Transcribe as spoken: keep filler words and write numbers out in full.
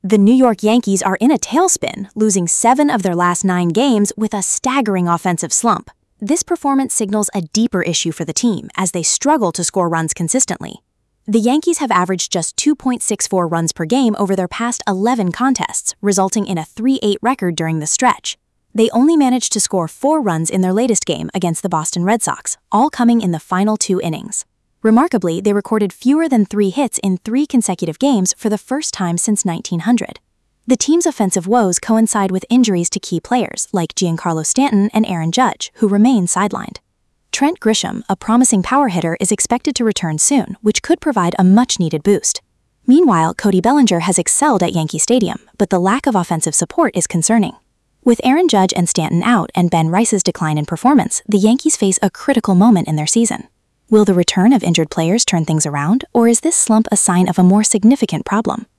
The New York Yankees are in a tailspin, losing seven of their last nine games with a staggering offensive slump. This performance signals a deeper issue for the team as they struggle to score runs consistently. The Yankees have averaged just two point six four runs per game over their past eleven contests, resulting in a three eight record during the stretch. They only managed to score four runs in their latest game against the Boston Red Sox, all coming in the final two innings. Remarkably, they recorded fewer than three hits in three consecutive games for the first time since nineteen hundred. The team's offensive woes coincide with injuries to key players like Giancarlo Stanton and Aaron Judge, who remain sidelined. Trent Grisham, a promising power hitter, is expected to return soon, which could provide a much-needed boost. Meanwhile, Cody Bellinger has excelled at Yankee Stadium, but the lack of offensive support is concerning. With Aaron Judge and Stanton out and Ben Rice's decline in performance, the Yankees face a critical moment in their season. Will the return of injured players turn things around, or is this slump a sign of a more significant problem?